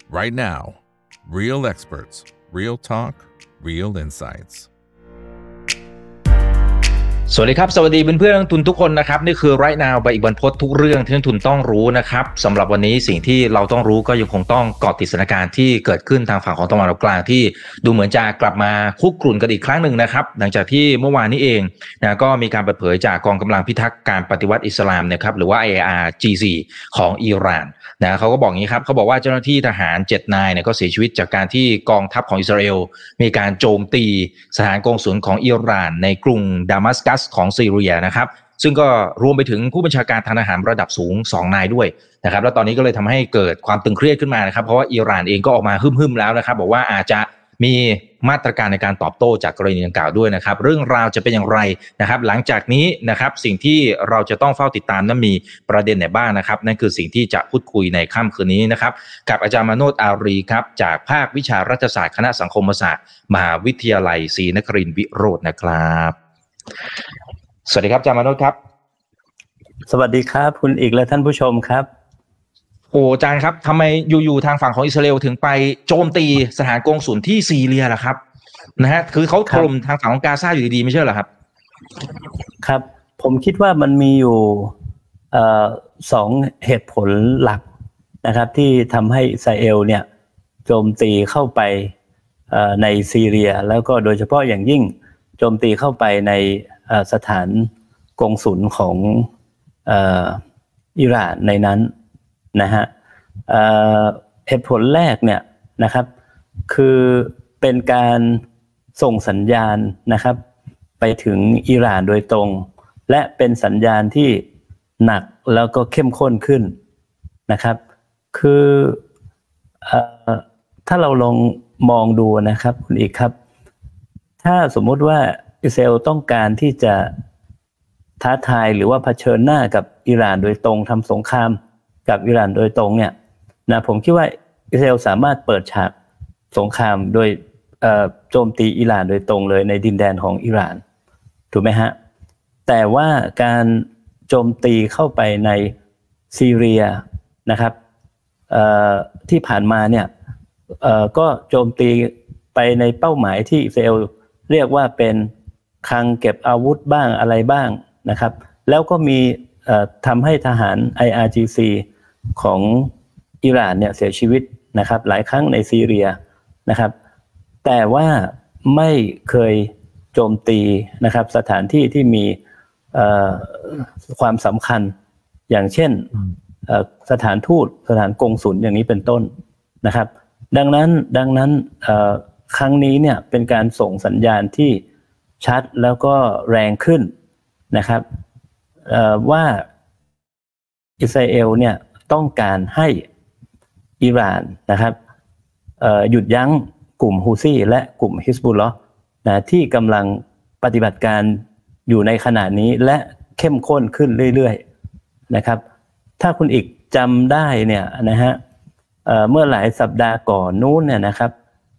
right now. Real experts, real talk, real insights. สวัสดีครับสวัสดีเพื่อนๆนักลงทุนทุกคนนะครับนี่คือ Right Now ไปอีกบรรพตทุกเรื่องที่นักลงทุนต้องรู้นะครับสำหรับวันนี้สิ่งที่เราต้องรู้ก็ยังคงต้องเกาะติดสถานการณ์ที่เกิดขึ้นทางฝั่งของตะวันออกกลางที่ดูเหมือนจะกลับมาคุกรุ่นกันอีกครั้งหนึ่งนะครับหลังจากที่เมื่อวานนี้เองนะก็มีการเปิดเผยจากกองกำลังพิทักษ์การปฏิวัติอิสลามนะครับหรือว่า IRGC ของอิหร่านนะเขาก็บอกอย่างนี้ครับเขาบอกว่าเจ้าหน้าที่ทหาร7นายเนี่ยก็เสียชีวิตจากการที่กองทัพของอิสราเอลมีการโจมตีสถานกงสุลของอิหร่านในกรุงดามัสกัสของซีเรียนะครับซึ่งก็รวมไปถึงผู้บัญชาการทางทหารระดับสูง2นายด้วยนะครับแล้วตอนนี้ก็เลยทำให้เกิดความตึงเครียดขึ้นมานะครับเพราะว่าอิหร่านเองก็ออกมาฮึ่มๆแล้วนะครับบอกว่าอาจจะมีมาตรการในการตอบโต้จากกรณีดังกล่าวด้วยนะครับเรื่องราวจะเป็นอย่างไรนะครับหลังจากนี้นะครับสิ่งที่เราจะต้องเฝ้าติดตามนั้นมีประเด็นไหนบ้างนะครับนั่นคือสิ่งที่จะพูดคุยในค่ำคืนนี้นะครับกับอาจารย์มาโนช อารีครับจากภาควิชารัฐศาสตร์คณะสังคมศาสตร์มหาวิทยาลัยศรีนครินทร์วิโรจน์นะครับสวัสดีครับอาจารย์มาโนชครับสวัสดีครับคุณอีกและท่านผู้ชมครับโอ้อาจารย์ครับทำไมอยู่ๆทางฝั่งของอิสราเอลถึงไปโจมตีสถานกงสุลที่ซีเรียล่ะครับนะฮะคือเขาถล่มทางฝั่งของกาซาอยู่ดีๆไม่ใช่เหรอครับครับผมคิดว่ามันมีอยู่สองเหตุผลหลักนะครับที่ทำให้อิสราเอลเนี่ยโจมตีเข้าไปในซีเรียแล้วก็โดยเฉพาะอย่างยิ่งโจมตีเข้าไปในสถานกงสุลของอิหร่านในนั้นนะฮะเหตุผลแรกเนี่ยนะครับคือเป็นการส่งสัญญาณนะครับไปถึงอิหร่านโดยตรงและเป็นสัญญาณที่หนักแล้วก็เข้มข้นขึ้นนะครับคือถ้าเราลองมองดูนะครับคุณอีกครับถ้าสมมุติว่าอิสราเอลต้องการที่จะท้าทายหรือว่าเผชิญหน้ากับอิหร่านโดยตรงทำสงครามกับอิหร่านโดยตรงเนี่ยนะผมคิดว่าอิสราเอลสามารถเปิดฉากสงครามโดยโจมตีอิหร่านโดยตรงเลยในดินแดนของอิหร่านถูกไหมฮะแต่ว่าการโจมตีเข้าไปในซีเรียนะครับที่ผ่านมาเนี่ยก็โจมตีไปในเป้าหมายที่อิสราเอลเรียกว่าเป็นคลังเก็บอาวุธบ้างอะไรบ้างนะครับแล้วก็มีทำให้ทหาร IRGC ของอิหร่านเนี่ยเสียชีวิตนะครับหลายครั้งในซีเรียนะครับแต่ว่าไม่เคยโจมตีนะครับสถานที่ที่มีความสำคัญอย่างเช่นสถานทูตสถานกงสุลอย่างนี้เป็นต้นนะครับดังนั้นครั้งนี้เนี่ยเป็นการส่งสัญญาณที่ชัดแล้วก็แรงขึ้นนะครับว่าอิสราเอลเนี่ยต้องการให้อิหร่านนะครับหยุดยั้งกลุ่มฮูซี่และกลุ่มฮิซบุลลอฮ์นะที่กำลังปฏิบัติการอยู่ในขณะนี้และเข้มข้นขึ้นเรื่อยๆนะครับถ้าคุณอีกจำได้เนี่ยนะฮะเมื่อหลายสัปดาห์ก่อนนู้นเนี่ยนะครับ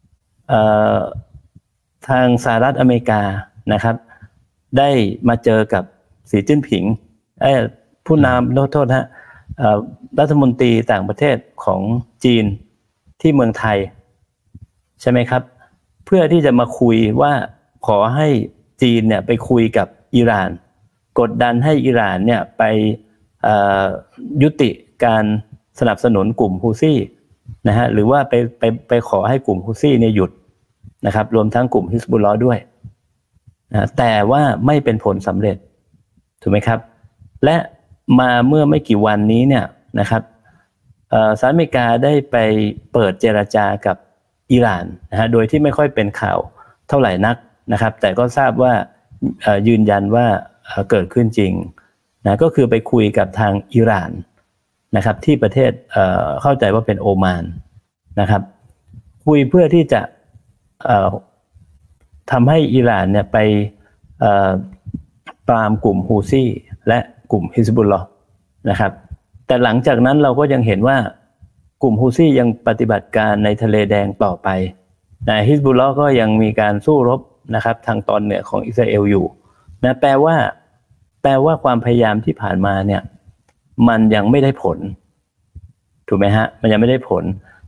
ทางสหรัฐอเมริกานะครับได้มาเจอกับสีจิ้นผิงผู้นำโทษฮะรัฐมนตรีต่างประเทศของจีนที่เมืองไทยใช่ไหมครับเพื่อที่จะมาคุยว่าขอให้จีนเนี่ยไปคุยกับอิหร่านกดดันให้อิหร่านเนี่ยไปยุติการสนับสนุนกลุ่มฮูซี่นะฮะหรือว่าไปขอให้กลุ่มฮูซี่เนี่ยหยุดนะครับรวมทั้งกลุ่มฮิซบุลลอฮ์ด้วยนะแต่ว่าไม่เป็นผลสำเร็จถูกไหมครับและมาเมื่อไม่กี่วันนี้เนี่ยนะครับสหรัฐอเมริกาได้ไปเปิดเจรจากับอิหร่านนะฮะโดยที่ไม่ค่อยเป็นข่าวเท่าไหร่นักนะครับแต่ก็ทราบว่ายืนยันว่าเกิดขึ้นจริงนะก็คือไปคุยกับทางอิหร่านนะครับที่ประเทศเข้าใจว่าเป็นโอมานนะครับคุยเพื่อที่จะทำให้อิหร่านเนี่ยไปปรามกลุ่มฮูซี่และกลุ่มฮิซบุลลอฮ์นะครับแต่หลังจากนั้นเราก็ยังเห็นว่ากลุ่มฮูซี่ยังปฏิบัติการในทะเลแดงต่อไปนะฮิซบุลลอฮ์ก็ยังมีการสู้รบนะครับทางตอนเหนือของอิสราเอลอยู่นะแปลว่าความพยายามที่ผ่านมาเนี่ยมันยังไม่ได้ผลถูกไหมฮะมันยังไม่ได้ผล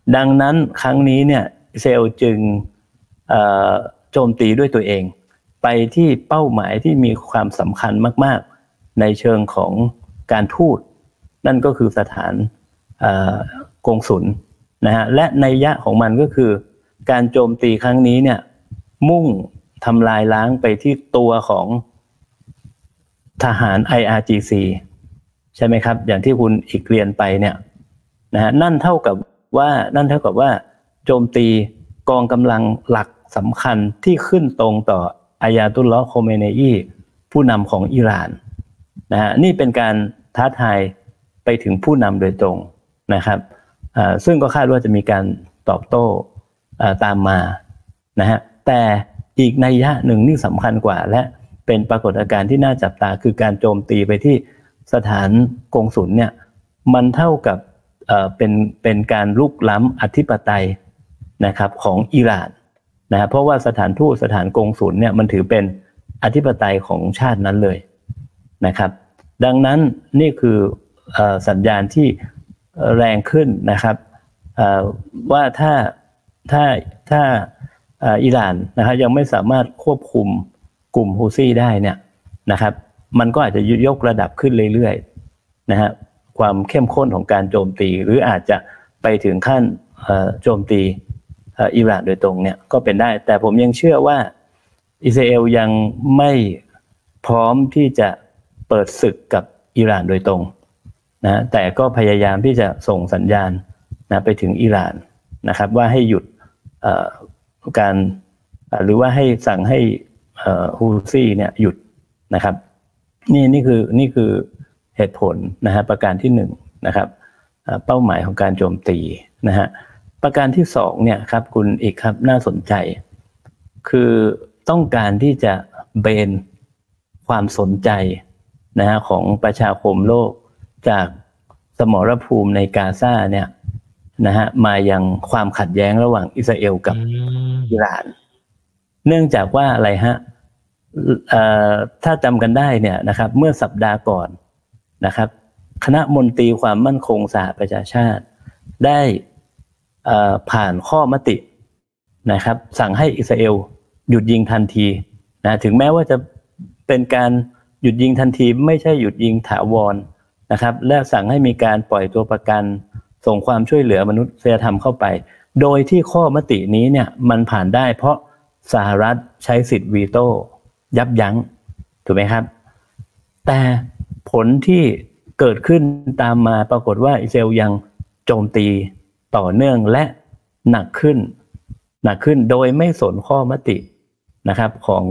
ดังนั้นครั้งนี้เนี่ยอิสราเอลจึงโจมตีด้วยตัวเองไปที่เป้าหมายที่มีความสำคัญมากๆในเชิงของการทูตนั่นก็คือสถานกงสุลนะฮะและนัยยะของมันก็คือการโจมตีครั้งนี้เนี่ยมุ่งทำลายล้างไปที่ตัวของทหาร IRGC ใช่ไหมครับอย่างที่คุณอีกเรียนไปเนี่ยนะฮะนั่นเท่ากับว่าโจมตีกองกำลังหลักสำคัญที่ขึ้นตรงต่ออายาตุลลอฮ์โคเมเนอีผู้นำของอิหร่านนะฮะนี่เป็นการท้าทายไปถึงผู้นำโดยตรงนะครับซึ่งก็คาดว่าจะมีการตอบโต้ตามมานะฮะแต่อีกนัยยะหนึ่งที่สำคัญกว่าและเป็นปรากฏการณ์ที่น่าจับตาคือการโจมตีไปที่สถานกงสุลเนี่ยมันเท่ากับเป็นการลุกล้ำอธิปไตยนะครับของอิหร่านนะเพราะว่าสถานทูตสถานกงสุลเนี่ยมันถือเป็นอธิปไตยของชาตินั้นเลยนะครับดังนั้นนี่คือสัญญาณที่แรงขึ้นนะครับว่าถ้าอิหร่านนะครับยังไม่สามารถควบคุมกลุ่มฮูซี่ได้เนี่ยนะครับมันก็อาจจะยกระดับขึ้นเรื่อยๆนะฮะความเข้มข้นของการโจมตีหรืออาจจะไปถึงขั้นโจมตีอิหร่านโดยตรงเนี่ยก็เป็นได้แต่ผมยังเชื่อว่าอิสราเอลยังไม่พร้อมที่จะเปิดศึกกับอิหร่านโดยตรงนะแต่ก็พยายามที่จะส่งสัญญาณนะไปถึงอิหร่านนะครับว่าให้หยุดการหรือว่าให้สั่งให้ฮูซี่เนี่ยหยุดนะครับนี่คือเหตุผลนะฮะประการที่1นะครับเป้าหมายของการโจมตีนะฮะประการที่2เนี่ยครับคุณอีกครับน่าสนใจคือต้องการที่จะเบนความสนใจนะฮะของประชาคมโลกจากสมรภูมิในกาซาเนี่ยนะฮะมายังความขัดแย้งระหว่างอิสราเอลกับอิหร่านเนื่องจากว่าอะไรฮะถ้าจำกันได้เนี่ยนะครับเมื่อสัปดาห์ก่อนนะครับคณะมนตรีความมั่นคงสหประชาชาติได้ผ่านข้อมตินะครับสั่งให้อิสราเอลหยุดยิงทันทีนะถึงแม้ว่าจะเป็นการหยุดยิงทันทีไม่ใช่หยุดยิงถาวรนะครับและสั่งให้มีการปล่อยตัวประกันส่งความช่วยเหลือมนุษยธรรมเข้าไปโดยที่ข้อมตินี้เนี่ยมันผ่านได้เพราะสหรัฐใช้สิทธิ์วีโต้ยับยั้งถูกไหมครับแต่ผลที่เกิดขึ้นตามมาปรากฏว่าอิสราเอลยังโจมตีต่อเนื่องและหนักขึ้นโดยไม่สนข้อมตินะครับของ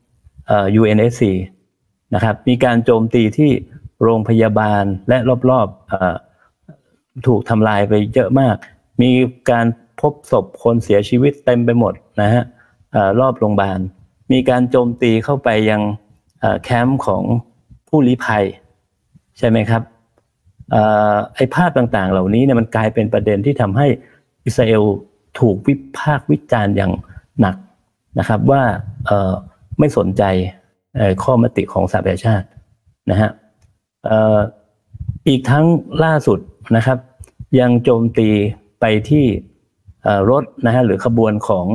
UNSC นะครับมีการโจมตีที่โรงพยาบาลและรอบๆถูกทำลายไปเยอะมากมีการพบศพคนเสียชีวิตเต็มไปหมดนะฮะรอบโรงพยาบาลมีการโจมตีเข้าไปยังแคมป์ของผู้ลี้ภัยใช่ไหมครับไอ้ภาพต่างๆเหล่านี้เนี่ยมันกลายเป็นประเด็นที่ทำให้อิสราเอลถูกวิพากษ์วิจารณ์อย่างหนักนะครับว่าไม่สนใจข้อมติของสหประชาชาตินะฮะอีกทั้งล่าสุดนะครับยังโจมตีไปที่รถนะฮะหรือขบวนของ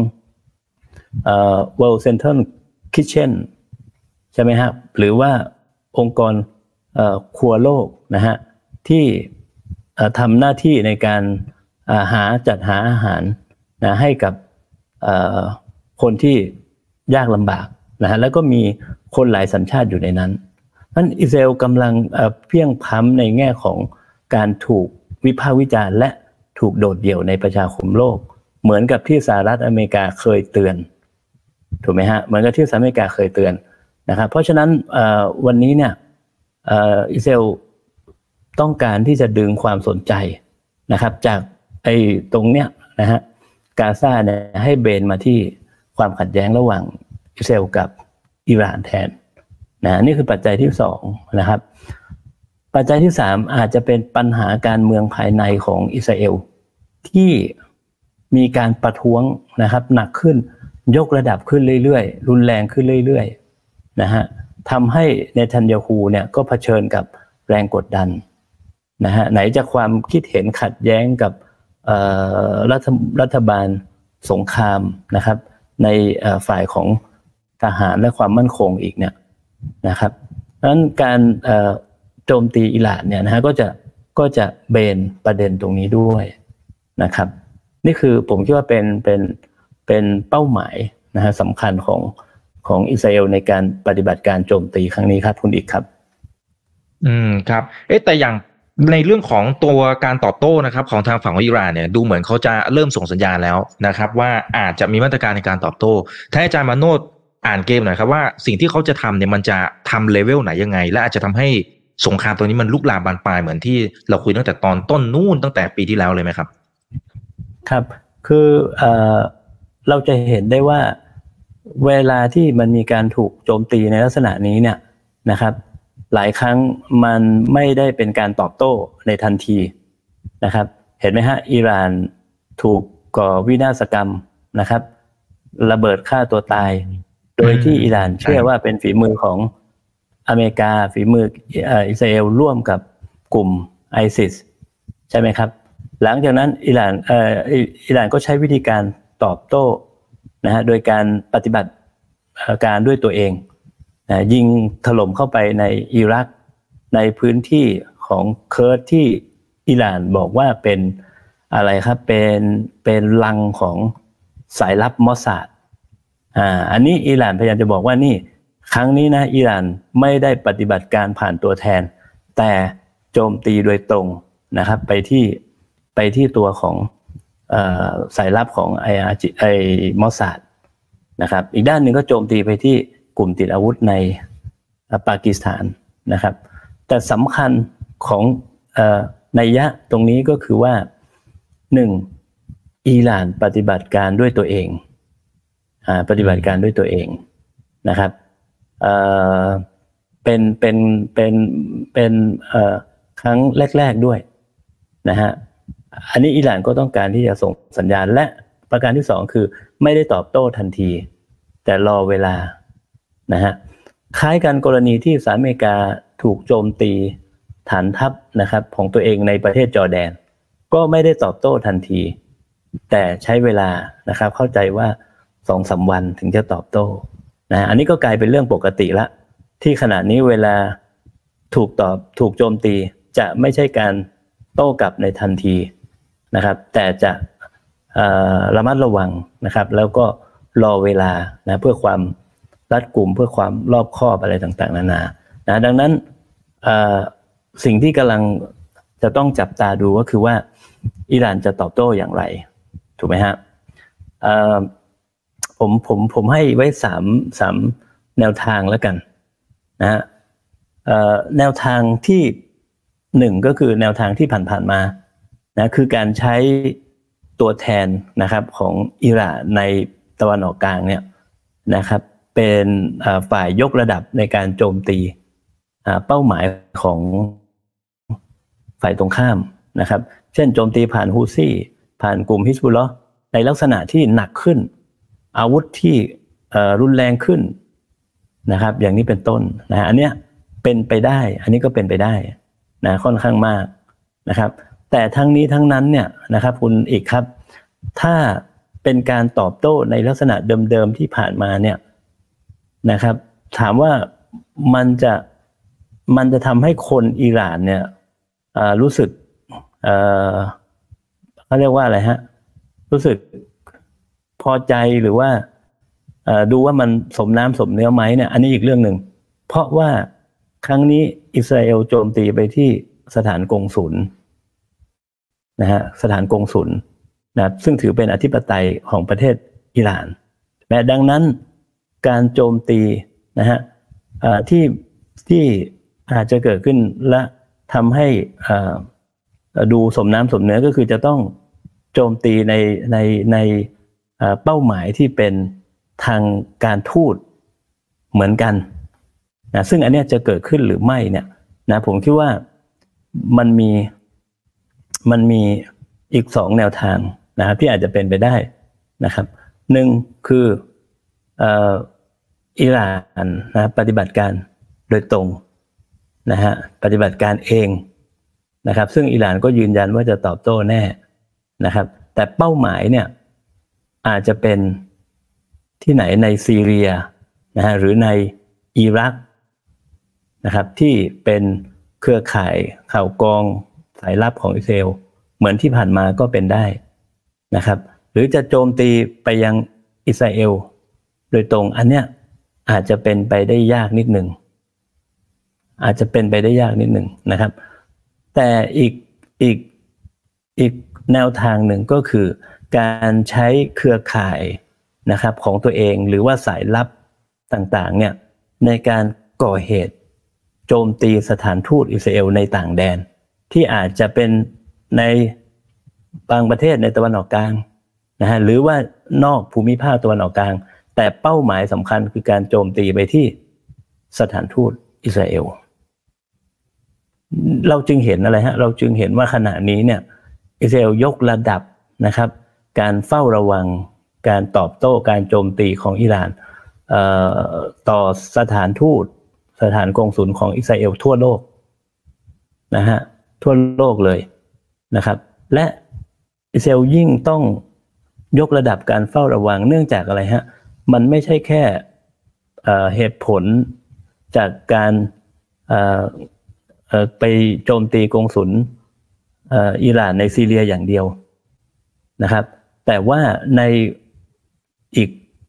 World Central Kitchen ใช่ไหมครับหรือว่าองค์กรครัวโลกนะฮะที่ทำหน้าที่ในการจัดหาอาหารนะให้กับคนที่ยากลำบากนะฮะแล้วก็มีคนหลายสัญชาติอยู่ในนั้นนั้นอิสราเอลกำลังเพียงพ้ำในแง่ของการถูกวิพากษ์วิจารณ์และถูกโดดเดี่ยวในประชาคมโลกเหมือนกับที่สหรัฐอเมริกาเคยเตือนถูกไหมฮะเหมือนกับที่สหรัฐอเมริกาเคยเตือนนะครับเพราะฉะนั้นวันนี้เนี่ยอิสราเอลต้องการที่จะดึงความสนใจนะครับจากไอ้ตรงเนี้ยนะฮะกาซาเนี่ยให้เบนมาที่ความขัดแย้งระหว่างอิสราเอลกับอิหร่านแทนนะนี่คือปัจจัยที่2นะครับปัจจัยที่3อาจจะเป็นปัญหาการเมืองภายในของอิสราเอลที่มีการประท้วงนะครับหนักขึ้นยกระดับขึ้นเรื่อยๆรุนแรงขึ้นเรื่อยๆนะฮะทำให้เนทันยาฮูเนี่ยก็เผชิญกับแรงกดดันนะฮะไหนจะความคิดเห็นขัดแย้งกับรัฐบาลสงครามนะครับในฝ่ายของทหารและความมั่นคงอีกเนี่ยนะครับเพราะฉะนั้นการโจมตีอิหร่านเนี่ยนะฮะก็จะเบนประเด็นตรงนี้ด้วยนะครับนี่คือผมคิดว่าเป็นเป้าหมายนะฮะสำคัญของอิสราเอลในการปฏิบัติการโจมตีครั้งนี้ครับคุณอีกครับครับแต่อย่างในเรื่องของตัวการตอบโต้นะครับของทางฝั่งของอิหร่านเนี่ยดูเหมือนเขาจะเริ่มส่งสัญญาณแล้วนะครับว่าอาจจะมีมาตรการในการตอบโต้ถ้าอาจารย์มาโนชอ่านเกมหน่อยครับว่าสิ่งที่เขาจะทำเนี่ยมันจะทำเลเวลไหนยังไงและอาจจะทำให้สงครามตัวนี้มันลุกลามบานปลายเหมือนที่เราคุยตั้งแต่ตอนต้นนู่นตั้งแต่ปีที่แล้วเลยไหมครับครับคือเราจะเห็นได้ว่าเวลาที่มันมีการถูกโจมตีในลักษณะนี้เนี่ยนะครับหลายครั้งมันไม่ได้เป็นการตอบโต้ในทันทีนะครับเห็นไหมฮะอิหร่านถูกก่อวินาศกรรมนะครับระเบิดฆ่าตัวตายโดยที่อิหร่านเชื่อว่าเป็นฝีมือของอเมริกาฝีมืออิสราเอลร่วมกับกลุ่มไอซิสใช่ไหมครับหลังจากนั้นอิหร่านก็ใช้วิธีการตอบโต้นะฮะโดยการปฏิบัติการด้วยตัวเองยิงถล่มเข้าไปในอิรักในพื้นที่ของเคิร์ดที่อิหร่านบอกว่าเป็นอะไรครับเป็นรังของสายลับมอสซาดอันนี้อิหร่านพยายามจะบอกว่านี่ครั้งนี้นะอิหร่านไม่ได้ปฏิบัติการผ่านตัวแทนแต่โจมตีโดยตรงนะครับไปที่ตัวของสายลับของไอมอสซาดนะครับอีกด้านหนึ่งก็โจมตีไปที่กลุ่มติดอาวุธในปากีสถานนะครับแต่สำคัญของนัยยะตรงนี้ก็คือว่า1อิหร่านปฏิบัติการด้วยตัวเองนะครับเป็นครั้งแรกๆด้วยนะฮะอันนี้อิหร่านก็ต้องการที่จะส่งสัญญาณและประการที่2คือไม่ได้ตอบโต้ทันทีแต่รอเวลานะฮะคล้ายกันกรณีที่สหรัฐอเมริกาถูกโจมตีฐานทัพนะครับของตัวเองในประเทศจอร์แดนก็ไม่ได้ตอบโต้ทันทีแต่ใช้เวลานะครับเข้าใจว่า 2-3 วันถึงจะตอบโต้นะอันนี้ก็กลายเป็นเรื่องปกติละที่ขณะนี้เวลาถูกโจมตีจะไม่ใช่การโต้กลับในทันทีนะครับแต่จะระมัดระวังนะครับแล้วก็รอเวลานะเพื่อความรัดกุมเพื่อความรอบคอบอะไรต่างๆนานานะดังนั้นสิ่งที่กำลังจะต้องจับตาดูก็คือว่าอิหร่านจะตอบโต้อย่างไรถูกไหมฮะผมให้ไว้สามแนวทางแล้วกันนะฮะแนวทางที่1ก็คือแนวทางที่ผ่านๆมานะคือการใช้ตัวแทนนะครับของอิหร่านในตะวันออกกลางเนี่ยนะครับเป็นฝ่ายยกระดับในการโจมตีเป้าหมายของฝ่ายตรงข้ามนะครับเช่นโจมตีผ่านฮูซี่ผ่านกลุ่มฮิซบุลลอฮ์ในลักษณะที่หนักขึ้นอาวุธที่รุนแรงขึ้นนะครับอย่างนี้เป็นต้นนะอันเนี้ยเป็นไปได้อันนี้ก็เป็นไปได้นะค่อนข้างมากนะครับแต่ทั้งนี้ทั้งนั้นเนี่ยนะครับคุณอีกครับถ้าเป็นการตอบโต้ในลักษณะเดิมๆที่ผ่านมาเนี่ยนะครับถามว่ามันจะทำให้คนอิหร่านเนี่ยรู้สึกเขาเรียกว่าอะไรฮะรู้สึกพอใจหรือว่าดูว่ามันสมน้ำสมเนื้อไหมเนี่ยอันนี้อีกเรื่องหนึ่งเพราะว่าครั้งนี้อิสราเอลโจมตีไปที่สถานกงสุลนะฮะสถานกงสุลนะซึ่งถือเป็นอธิปไตยของประเทศอิหร่านและดังนั้นการโจมตีนะฮะที่อาจจะเกิดขึ้นและทำให้ดูสมน้ำสมเนื้อก็คือจะต้องโจมตีในเป้าหมายที่เป็นทางการทูตเหมือนกันนะซึ่งอันนี้จะเกิดขึ้นหรือไม่เนี่ยนะผมคิดว่ามันมีอีก2แนวทางนะครับที่อาจจะเป็นไปได้นะครับ1คืออิหร่านนะปฏิบัติการโดยตรงนะฮะปฏิบัติการเองนะครับซึ่งอิหร่านก็ยืนยันว่าจะตอบโต้แน่นะครับแต่เป้าหมายเนี่ยอาจจะเป็นที่ไหนในซีเรียนะฮะหรือในอิรักนะครับที่เป็นเครือข่ายข่าวกรองสายลับของอิสราเอลเหมือนที่ผ่านมาก็เป็นได้นะครับหรือจะโจมตีไปยังอิสราเอลโดยตรงอันเนี้ยอาจจะเป็นไปได้ยากนิดหนึ่งนะครับแต่อีกแนวทางหนึ่งก็คือการใช้เครือข่ายนะครับของตัวเองหรือว่าสายลับต่างๆเนี่ยในการก่อเหตุโจมตีสถานทูตอิสราเอลในต่างแดนที่อาจจะเป็นในบางประเทศในตะวันออกกลางนะฮะหรือว่านอกภูมิภาคตะวันออกกลางแต่เป้าหมายสำคัญคือการโจมตีไปที่สถานทูตอิสราเอลเราจึงเห็นอะไรฮะเราจึงเห็นว่าขณะนี้เนี่ยอิสราเอลยกระดับนะครับการเฝ้าระวังการตอบโต้การโจมตีของอิหร่านต่อสถานทูตสถานกงสุลของอิสราเอลทั่วโลกนะฮะทั่วโลกเลยนะครับและอิสราเอลยิ่งต้องยกระดับการเฝ้าระวังเนื่องจากอะไรฮะมันไม่ใช่แค่เหตุผลจากการไปโจมตีกงสุลอิหร่านในซีเรียอย่างเดียวนะครับแต่ว่าในอีก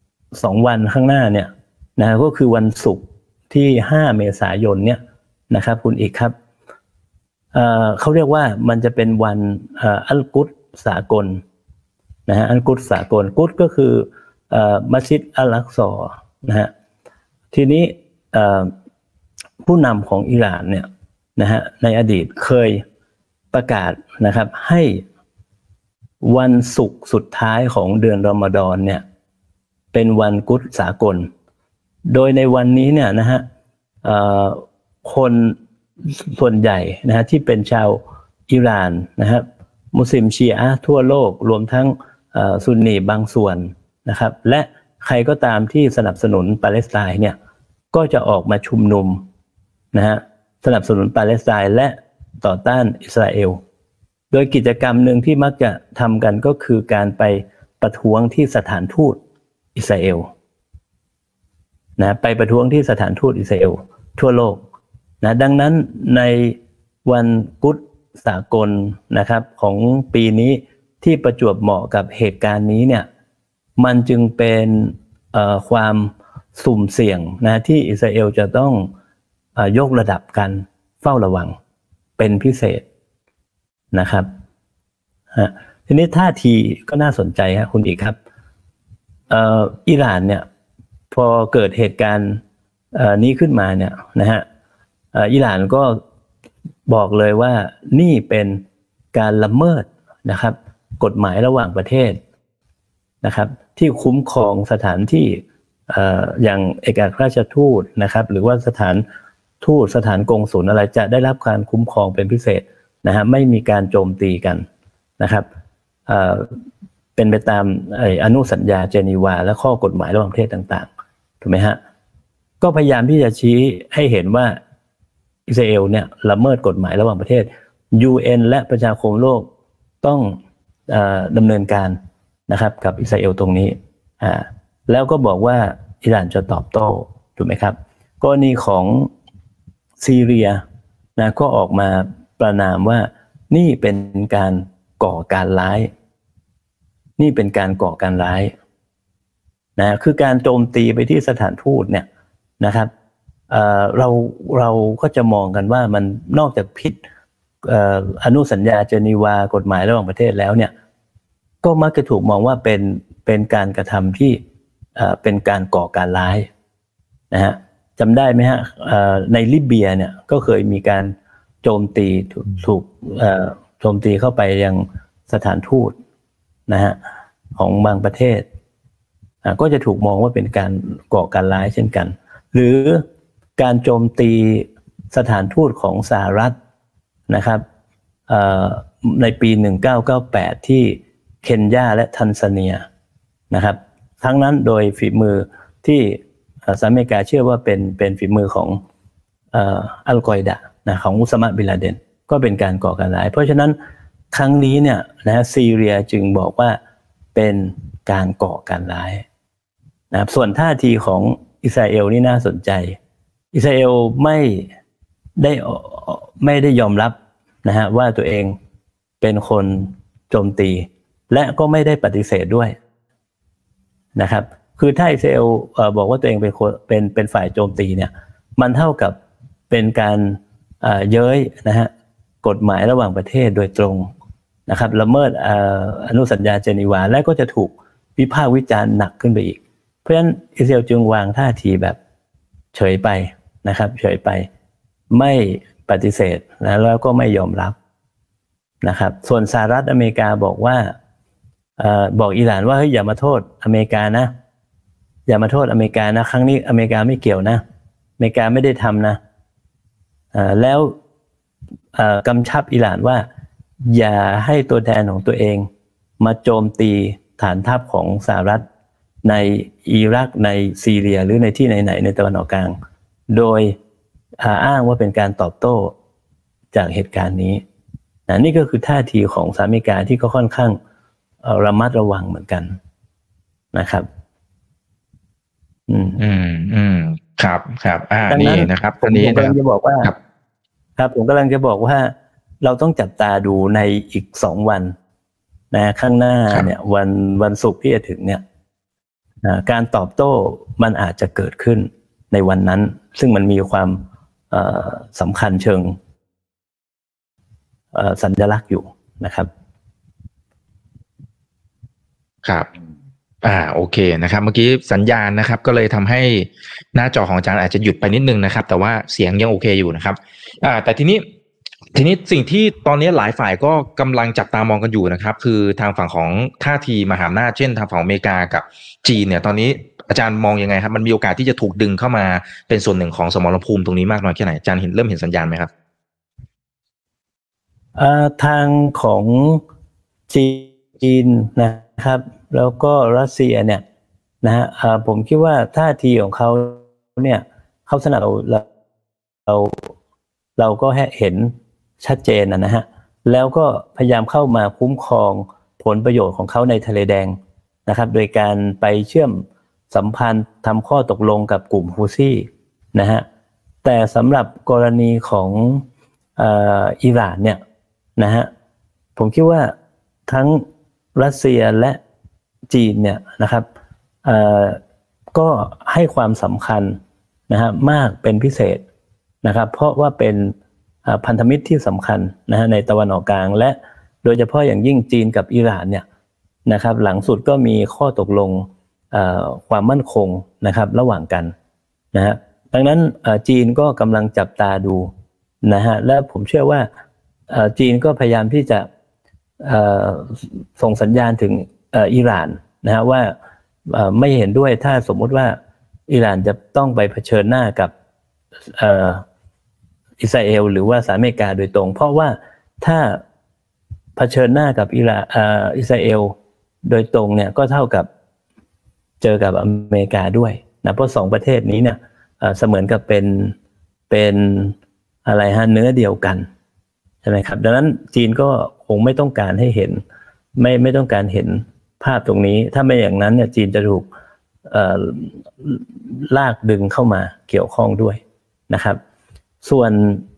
2 วันข้างหน้าเนี่ยนะก็คือวันศุกร์ที่5 เมษายนเนี่ยนะครับคุณอีกครับเขาเรียกว่ามันจะเป็นวันอัลกุดสากลนะฮะอัลกุดสากลกุดก็คือมัสยิดอัลอักซอนะฮะทีนี้ผู้นำของอิหร่านเนี่ยนะฮะในอดีตเคยประกาศนะครับให้วันศุกร์สุดท้ายของเดือนรอมฎอนเนี่ยเป็นวันกุดสากลโดยในวันนี้เนี่ยนะฮะคนส่วนใหญ่นะฮะที่เป็นชาวอิหร่านนะครับมุสลิมชีอะห์ทั่วโลกรวมทั้งซุนนีบางส่วนนะครับและใครก็ตามที่สนับสนุนปาเลสไตน์เนี่ยก็จะออกมาชุมนุมนะฮะสนับสนุนปาเลสไตน์และต่อต้านอิสราเอลโดยกิจกรรมหนึ่งที่มักจะทำกันก็คือการไปประท้วงที่สถานทูตอิสราเอลนะไปประท้วงที่สถานทูตอิสราเอลทั่วโลกนะดังนั้นในวันกุดสากลนะครับของปีนี้ที่ประจวบเหมาะกับเหตุการณ์นี้เนี่ยมันจึงเป็นความสุ่มเสี่ยงนะที่อิสราเอลจะต้องยกระดับการเฝ้าระวังเป็นพิเศษนะครับทีนี้ท่าทีก็น่าสนใจครับคุณอีกครับอิหร่านเนี่ยพอเกิดเหตุการณ์นี้ขึ้นมาเนี่ยนะฮะอิหร่านก็บอกเลยว่านี่เป็นการละเมิดนะครับกฎหมายระหว่างประเทศนะครับที่คุ้มครองสถานที่อย่างเอกอัครราชทูตนะครับหรือว่าสถานทูตสถานกงสุลอะไรจะได้รับการคุ้มครองเป็นพิเศษนะฮะไม่มีการโจมตีกันนะครับเป็นไปตามอนุสัญญาเจนีวาและข้อกฎหมายระหว่างประเทศต่างๆถูกไหมฮะก็พยายามที่จะชี้ให้เห็นว่าอิสราเอลเนี่ยละเมิดกฎหมายระหว่างประเทศ UN และประชาคมโลกต้องดำเนินการนะครับกับอิสราเอลตรงนี้แล้วก็บอกว่าอิหร่านจะตอบโต้ถูกไหมครับกรณีของซีเรียนะก็ออกมาประณามว่านี่เป็นการก่อการร้ายนะคือการโจมตีไปที่สถานทูตเนี่ยนะครับเราก็จะมองกันว่ามันนอกจากผิดอนุสัญญาเจนีวากฎหมายระหว่างประเทศแล้วเนี่ยก็มักจะถูกมองว่าเป็นการกระทำที่เป็นการก่อการร้ายนะฮะจำได้ไหมฮะในลิเบียเนี่ยก็เคยมีการโจมตีถูกโจมตีเข้าไปยังสถานทูตนะฮะของบางประเทศก็จะถูกมองว่าเป็นการก่อการร้ายเช่นกันหรือการโจมตีสถานทูตของสหรัฐนะครับในปี1998ที่เคนยาและทันซาเนียนะครับทั้งนั้นโดยฝีมือที่สหรัฐอเมริกาเชื่อว่าเป็นฝีมือของอัลกอยดะนะของอุซามะห์บินลาเดนก็เป็นการก่อการร้ายเพราะฉะนั้นครั้งนี้เนี่ยนะซีเรียจึงบอกว่าเป็นการก่อการร้ายนะครับส่วนท่าทีของอิสราเอลนี่น่าสนใจอิสราเอลไม่ได้ยอมรับนะฮะว่าตัวเองเป็นคนโจมตีและก็ไม่ได้ปฏิเสธด้วยนะครับคือถ้าอิสราเอลบอกว่าตัวเองเป็นฝ่ายโจมตีเนี่ยมันเท่ากับเป็นการเย้ยนะฮะกฎหมายระหว่างประเทศโดยตรงนะครับละเมิดอนุสัญญาเจนีวาและก็จะถูกวิพากษ์วิจารณ์หนักขึ้นไปอีกเพราะฉะนั้นอิสราเอลจึงวางท่าทีแบบเฉยไปนะครับเฉยไปไม่ปฏิเสธนะแล้วก็ไม่ยอมรับนะครับส่วนสหรัฐอเมริกาบอกว่าบอกอิหร่านว่าเฮ้ยอย่ามาโทษอเมริกานะอย่ามาโทษอเมริกานะครั้งนี้อเมริกาไม่เกี่ยวนะอเมริกาไม่ได้ทำนะแล้วกำชับอิหร่านว่าอย่าให้ตัวแทนของตัวเองมาโจมตีฐานทัพของสหรัฐในอิรักในซีเรียหรือในที่ไหนๆในตะวันออกกลางโดยอ้างว่าเป็นการตอบโต้จากเหตุการณ์นี้นี่ก็คือท่าทีของสหรัฐอเมริกาที่ก็ค่อนข้างระมัดระวังเหมือนกันนะครับครับนี่นะครับตอนนี้ผมกำลังจะบอกว่าครับผมกำลังจะบอกว่าเราต้องจับตาดูในอีก2 วันนะข้างหน้าเนี่ยวันศุกร์ที่จะถึงเนี่ยการตอบโต้มันอาจจะเกิดขึ้นในวันนั้นซึ่งมันมีความสำคัญเชิงสัญลักษณ์อยู่นะครับครับโอเคนะครับเมื่อกี้สัญญาณนะครับก็เลยทำให้หน้าจอของอาจารย์อาจจะหยุดไปนิดนึงนะครับแต่ว่าเสียงยังโอเคอยู่นะครับแต่ทีนี้สิ่งที่ตอนนี้หลายฝ่ายก็กำลังจับตามองกันอยู่นะครับคือทางฝั่งของท่าทีมหาอำนาจเช่นทางฝั่งอเมริกากับจีนเนี่ยตอนนี้อาจารย์มองยังไงครับมันมีโอกาสที่จะถูกดึงเข้ามาเป็นส่วนหนึ่งของสมรภูมิตรงนี้มากน้อยแค่ไหนอาจารย์เริ่มเห็นสัญญาณไหมครับทางของจีนนะครับแล้วก็รัสเซียเนี่ยนะฮะผมคิดว่าท่าทีของเขาเนี่ยเขาสนับเราก็เห็นชัดเจนนะฮะแล้วก็พยายามเข้ามาคุ้มครองผลประโยชน์ของเขาในทะเลแดงนะครับโดยการไปเชื่อมสัมพันธ์ทำข้อตกลงกับกลุ่มฮูซี่นะฮะแต่สำหรับกรณีของอิหร่านเนี่ยนะฮะผมคิดว่าทั้งรัสเซียและจีนเนี่ยนะครับก็ให้ความสำคัญนะฮะมากเป็นพิเศษนะครับเพราะว่าเป็นพันธมิตรที่สำคัญนะฮะในตะวันออกกลางและโดยเฉพาะอย่างยิ่งจีนกับอิหร่านเนี่ยนะครับหลังสุดก็มีข้อตกลงความมั่นคงนะครับระหว่างกันนะฮะดังนั้นจีนก็กำลังจับตาดูนะฮะและผมเชื่อว่าจีนก็พยายามที่จะส่งสัญญาณถึงอิหร่านนะฮะว่าไม่เห็นด้วยถ้าสมมุติว่าอิหร่านจะต้องไปเผชิญหน้ากับอิสราเอลหรือว่าสหรัฐอเมริกาโดยตรงเพราะว่าถ้าเผชิญหน้ากับอิสราเอลโดยตรงเนี่ยก็เท่ากับเจอกับอเมริกาด้วยนะเพราะ2ประเทศนี้เนี่ยเสมือนกับเป็นอะไรฮะเนื้อเดียวกันใช่ไหมครับดังนั้นจีนก็คงไม่ต้องการให้เห็นไม่ต้องการเห็นภาพตรงนี้ถ้าไม่อย่างนั้นเนี่ยจีนจะถูกลากดึงเข้ามาเกี่ยวข้องด้วยนะครับส่วน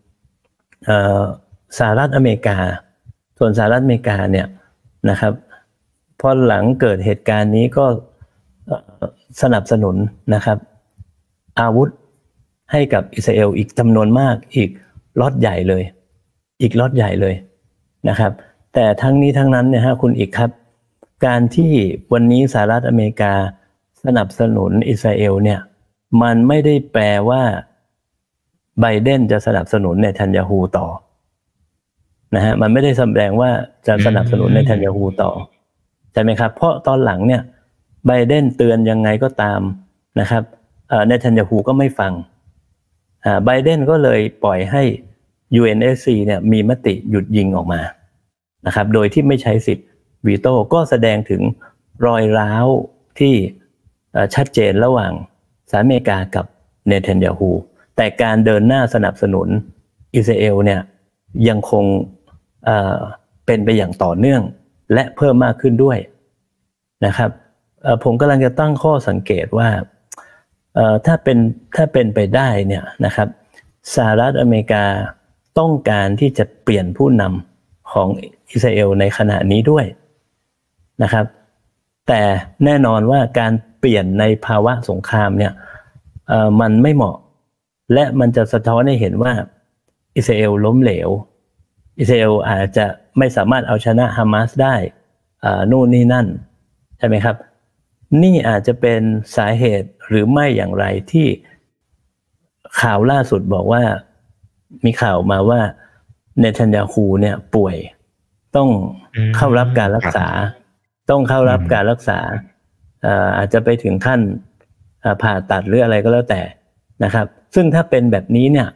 สหรัฐอเมริกาเนี่ยนะครับพอหลังเกิดเหตุการณ์นี้ก็สนับสนุนนะครับอาวุธให้กับอิสราเอลอีกจำนวนมากอีกล็อตใหญ่เลยนะครับแต่ทั้งนี้ทั้งนั้นเนี่ยฮะคุณอีกครับการที่วันนี้สหรัฐอเมริกาสนับสนุนอิสราเอลเนี่ยมันไม่ได้แปลว่าไบเดนจะสนับสนุนเนทันยาฮูต่อนะฮะมันไม่ได้แสดงว่าจะสนับสนุนเนทันยาฮูต่อใช่ไหมครับเพราะตอนหลังเนี่ยไบเดนเตือนยังไงก็ตามนะครับเนทันยาฮูก็ไม่ฟังไบเดนก็เลยปล่อยให้ UNSC เนี่ยมีมติหยุดยิงออกมานะครับโดยที่ไม่ใช้สิทธิ์วีโต้ก็แสดงถึงรอยร้าวที่ชัดเจนระหว่างสหรัฐอเมริกากับเนทันยาฮูแต่การเดินหน้าสนับสนุนอิสราเอลเนี่ยยังคงเป็นไปอย่างต่อเนื่องและเพิ่มมากขึ้นด้วยนะครับผมกำลังจะตั้งข้อสังเกตว่าถ้าเป็นไปได้เนี่ยนะครับสหรัฐอเมริกาต้องการที่จะเปลี่ยนผู้นำของอิสราเอลในขณะนี้ด้วยนะครับแต่แน่นอนว่าการเปลี่ยนในภาวะสงครามเนี่ยมันไม่เหมาะและมันจะสะท้อนให้เห็นว่าอิสราเอลล้มเหลวอิสราเอลอาจจะไม่สามารถเอาชนะฮามาสได้นู่นนี่นั่นใช่ไหมครับนี่อาจจะเป็นสาเหตุหรือไม่อย่างไรที่ข่าวล่าสุดบอกว่ามีข่าวมาว่าเนทันยาฮูเนี่ยป่วยต้องเข้ารับการรักษาอาจจะไปถึงขั้นผ่าตัดหรืออะไรก็แล้วแต่นะครับซึ่งถ้าเป็นแบบนี้เนี่ย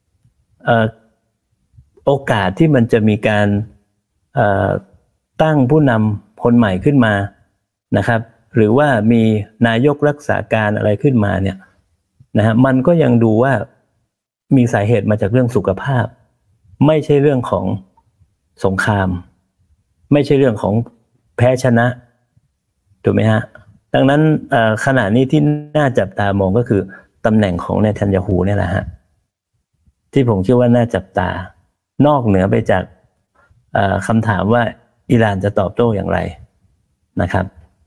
โอกาสที่มันจะมีการตั้งผู้นำคนใหม่ขึ้นมานะครับหรือว่ามีนายกรักษาการอะไรขึ้นมาเนี่ยนะฮะมันก็ยังดูว่ามีสาเหตุมาจากเรื่องสุขภาพไม่ใช่เรื่องของสงครามไม่ใช่เรื่องของแพ้ชนะถูกไหมฮะดังนั้นขณะนี้ที่น่าจับตามองก็คือตำแหน่งของเนทันยาฮูเนี่ยแหละฮะที่ผมคิดว่าน่าจับตานอกเหนือไปจากคำถามว่าอิหร่านจะตอบโต้อย่างไรนะครับ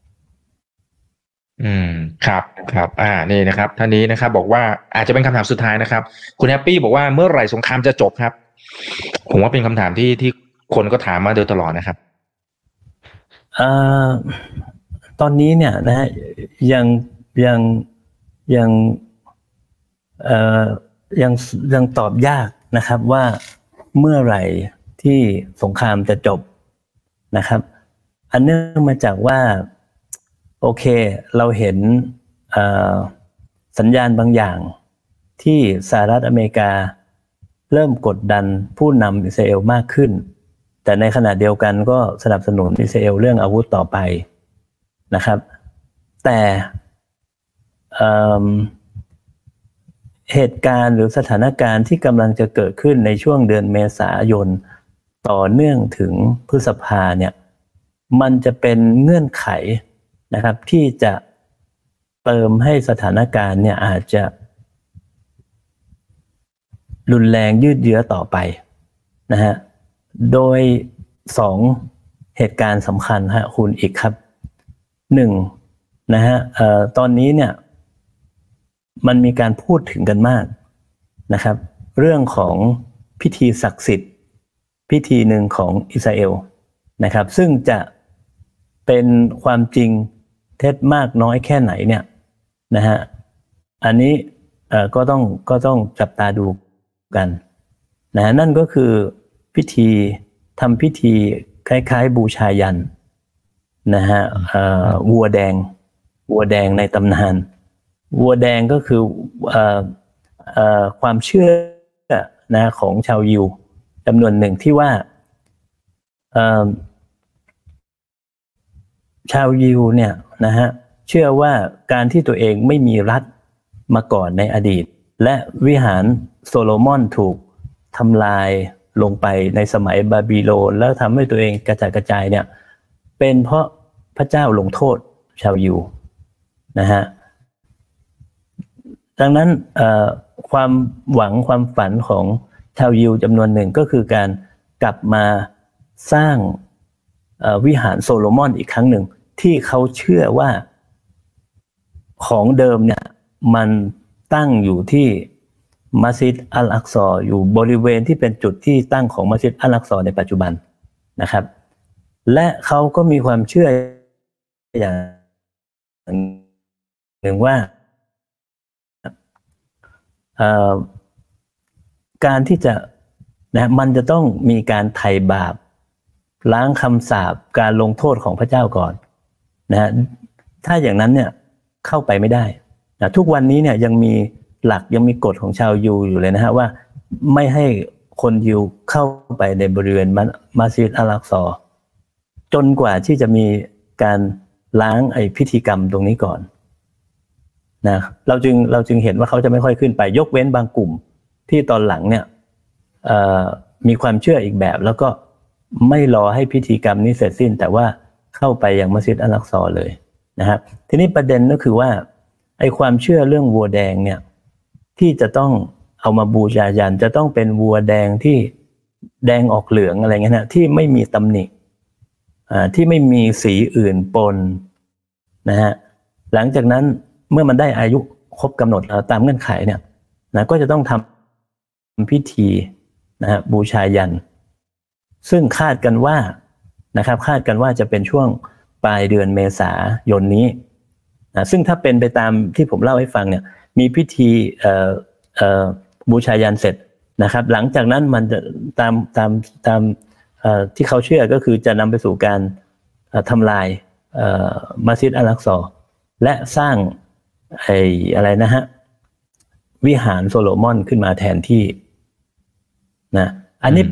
ครับนี่นะครับท่านนี้นะครับบอกว่าอาจจะเป็นคำถามสุดท้ายนะครับคุณแฮปปี้บอกว่าเมื่อไหร่สงครามจะจบครับผมว่าเป็นคำถามที่คนก็ถามมาโดยตลอดนะครับตอนนี้เนี่ยนะฮะยังตอบยากนะครับว่าเมื่อไหร่ที่สงครามจะจบนะครับอันเนื่องมาจากว่าโอเคเราเห็นสัญญาณบางอย่างที่สหรัฐอเมริกาเริ่มกดดันผู้นำอิสราเอลมากขึ้นแต่ในขณะเดียวกันก็สนับสนุนอิสราเอลเรื่องอาวุธต่อไปนะครับแต่เหตุการณ์หรือสถานการณ์ที่กำลังจะเกิดขึ้นในช่วงเดือนเมษายนต่อเนื่องถึงพฤษภาเนี่ยมันจะเป็นเงื่อนไขนะครับที่จะเติมให้สถานการณ์เนี่ยอาจจะรุนแรงยืดเยื้อต่อไปนะฮะโดย2เหตุการณ์สำคัญฮะคุณอีกครับ1นะฮะตอนนี้เนี่ยมันมีการพูดถึงกันมากนะครับเรื่องของพิธีศักดิ์สิทธิ์พิธีหนึ่งของอิสราเอลนะครับซึ่งจะเป็นความจริงเท็จมากน้อยแค่ไหนเนี่ยนะฮะอันนี้ก็ต้องจับตาดูกันนะฮะนั่นก็คือทำพิธีคล้ายๆบูชายัญนะฮะวัวแดงในตำนานวัวแดงก็คือความเชื่อนะของชาวยิวจำนวนหนึ่งที่ว่าชาวยิวเนี่ยนะฮะเชื่อว่าการที่ตัวเองไม่มีรัฐมาก่อนในอดีตและวิหารโซโลมอนถูกทำลายลงไปในสมัยบาบิโลนแล้วทำให้ตัวเองกระจัดกระจายเนี่ยเป็นเพราะพระเจ้าลงโทษชาวยิวนะฮะดังนั้นความหวังความฝันของชาวยิวจำนวนหนึ่งก็คือการกลับมาสร้างวิหารโซโลมอนอีกครั้งหนึ่งที่เขาเชื่อว่าของเดิมเนี่ยมันตั้งอยู่ที่มัสยิดอัลอักซออยู่บริเวณที่เป็นจุดที่ตั้งของมัสยิดอัลอักซอในปัจจุบันนะครับและเขาก็มีความเชื่ออย่างหนึ่งว่าการที่จะนะมันจะต้องมีการไถ่บาปล้างคำสาปการลงโทษของพระเจ้าก่อนนะฮะถ้าอย่างนั้นเนี่ยเข้าไปไม่ได้นะทุกวันนี้เนี่ยยังมีหลักยังมีกฎของชาวยิวอยู่เลยนะฮะว่าไม่ให้คนยิวเข้าไปในบริเวณมัสยิดอัลอักซอจนกว่าที่จะมีการล้างพิธีกรรมตรงนี้ก่อนนะเราจึงเห็นว่าเขาจะไม่ค่อยขึ้นไปยกเว้นบางกลุ่มที่ตอนหลังเนี่ยมีความเชื่ออีกแบบแล้วก็ไม่รอให้พิธีกรรมนี้เสร็จสิ้นแต่ว่าเข้าไปยังมัสยิดอัลอักซอเลยนะครับทีนี้ประเด็นก็คือว่าไอ้ความเชื่อเรื่องวัวแดงเนี่ยที่จะต้องเอามาบูชายันจะต้องเป็นวัวแดงที่แดงออกเหลืองอะไรเงี้ยนะที่ไม่มีตำหนิที่ไม่มีสีอื่นปนนะฮะหลังจากนั้นเมื่อมันได้อายุครบกำหนดตามเงื่อนไขเนี่ยนะก็จะต้องทำพิธีนะฮะบูชายันซึ่งคาดกันว่านะครับคาดกันว่าจะเป็นช่วงปลายเดือนเมษายนนี้นะซึ่งถ้าเป็นไปตามที่ผมเล่าให้ฟังเนี่ยมีพิธีบูชายันเสร็จนะครับหลังจากนั้นมันจะตามที่เขาเชื่อก็คือจะนำไปสู่การทำลายมัสยิดอัลอักซอและสร้างอะไรนะฮะวิหารโซโลมอนขึ้นมาแทนที่นะอันนี้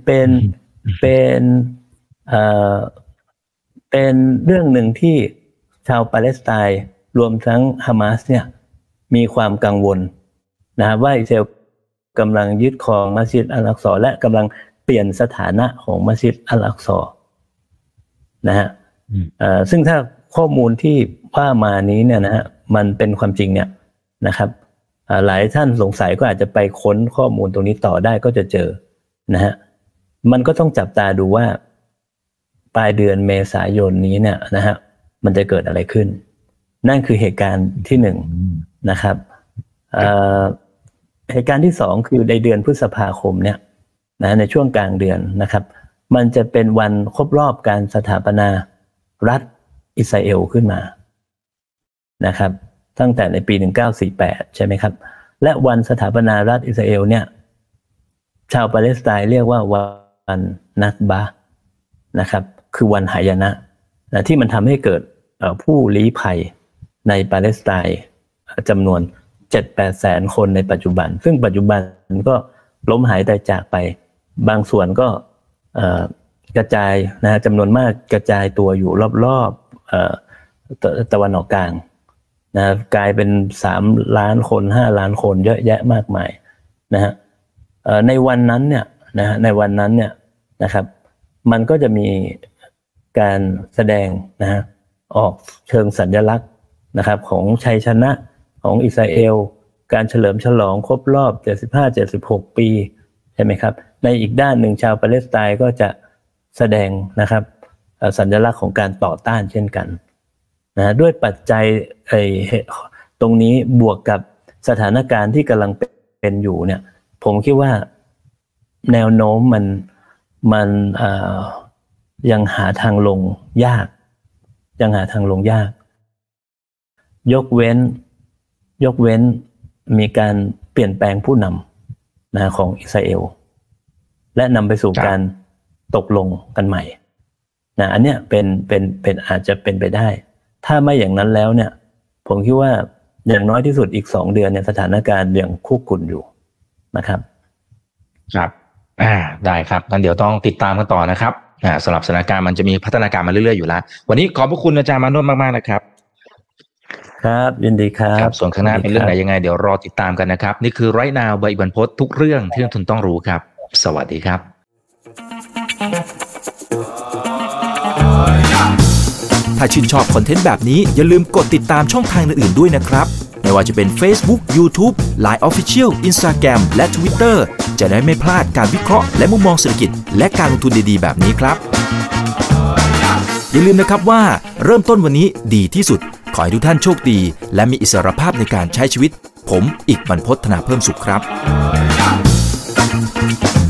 เป็นเรื่องหนึ่งที่ชาวปาเลสไตน์รวมทั้งฮามาสเนี่ยมีความกังวลนะว่าอิสราเอลกำลังยึดครองมัสยิดอัลอักซอและกำลังเปลี่ยนสถานะของมัสยิดอัลอักซอนะฮะซึ่งถ้าข้อมูลที่ว่ามานี้เนี่ยนะฮะมันเป็นความจริงเนี่ยนะครับหลายท่านสงสัยก็อาจจะไปค้นข้อมูลตรงนี้ต่อได้ก็จะเจอนะฮะมันก็ต้องจับตาดูว่าปลายเดือนเมษายนนี้เนี่ยนะฮะมันจะเกิดอะไรขึ้นนั่นคือเหตุการณ์ที่หนึ่งนะครับเหตุการณ์ที่สองคือในเดือนพฤษภาคมเนี่ยนะในช่วงกลางเดือนนะครับมันจะเป็นวันครบรอบการสถาปนารัฐอิสราเอลขึ้นมานะครับตั้งแต่ในปี1948ใช่ไหมครับและวันสถาปนารัฐอิสราเอลเนี่ยชาวปาเลสไตน์เรียกว่าวันนักบะนะครับคือวันหายนะที่มันทำให้เกิดผู้ลี้ภัยในปาเลสไตน์จำนวน 7-8 แสนคนในปัจจุบันซึ่งปัจจุบันก็ล้มหายตายจากไปบางส่วนก็กระจายนะจำนวนมากกระจายตัวอยู่รอบๆตะวันออกกลางนะกลายเป็น3 ล้านคน5 ล้านคนเยอะแยะมากมายนะฮะในวันนั้นเนี่ยนะฮะในวันนั้นเนี่ยนะครับมันก็จะมีการแสดงนะฮะออกเชิงสัญลักษณ์นะครับของชัยชนะของอิสราเอลการเฉลิมฉลองครบรอบ75-76 ปีใช่ไหมครับในอีกด้านหนึ่งชาวปาเลสไตน์ก็จะแสดงนะครับสัญลักษณ์ของการต่อต้านเช่นกันนะด้วยปัจจัยตรงนี้บวกกับสถานการณ์ที่กำลังเป็นอยู่เนี่ยผมคิดว่าแนวโน้มมันยังหาทางลงยากยกเว้นมีการเปลี่ยนแปลงผู้นำนะของอิสราเอลและนำไปสู่การตกลงกันใหม่นะอันเนี้ยเป็นอาจจะเป็นไปได้ถ้าไม่อย่างนั้นแล้วเนี่ยผมคิดว่าอย่างน้อยที่สุดอีก2 เดือนเนี่ยสถานการณ์ยังคุกรุ่นอยู่นะครับครับได้ครับงั้นเดี๋ยวต้องติดตามกันต่อนะครับสำหรับสถานการณ์มันจะมีพัฒนาการมาเรื่อยๆอยู่แล้ววันนี้ขอบพระคุณอาจารย์มาโนชมากๆนะครับครับยินดีครับส่วนข้างหน้าเป็นเรื่องไหนยังไงเดี๋ยวรอติดตามกันนะครับนี่คือ Right Now ใบอิกบรรพตทุกเรื่องที่นักทุนต้องรู้ครับสวัสดีครับถ้าชื่นชอบคอนเทนต์แบบนี้อย่าลืมกดติดตามช่องทางอื่นๆด้วยนะครับไม่ว่าจะเป็น Facebook, YouTube, Line Official, Instagram และ Twitter จะได้ไม่พลาดการวิเคราะห์และมุมมองเศรษฐกิจและการลงทุนดีๆแบบนี้ครับอย่าลืมนะครับว่าเริ่มต้นวันนี้ดีที่สุดขอให้ทุกท่านโชคดีและมีอิสรภาพในการใช้ชีวิตผมอิกบรรพต ธนาเพิ่มสุขครับ